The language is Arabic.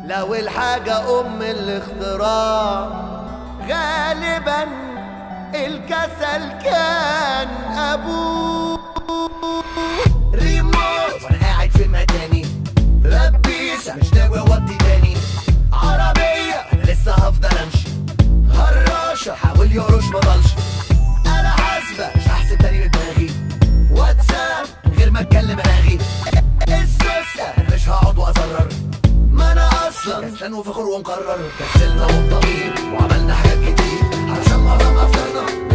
لو الحاجة أم الاختراع غالبا الكسل كان أبوه. ريموت وأنا قاعد في مكاني، لبيسة مش ناوي أودي تاني، عربية أنا لسه هفضل أمشي، هراشة حاول يهرش مضلش، أنا حاسبة مش هحسب تاني بدماغي، واتساب من غير ما أتكلم ألاغي، السوسة أنا مش هقعد وأزرر، ما أنا أصلا كسلان وفخور ومقرر. كسلنا والضمير وعملنا حاجات كتير علشان معظم أفكارنا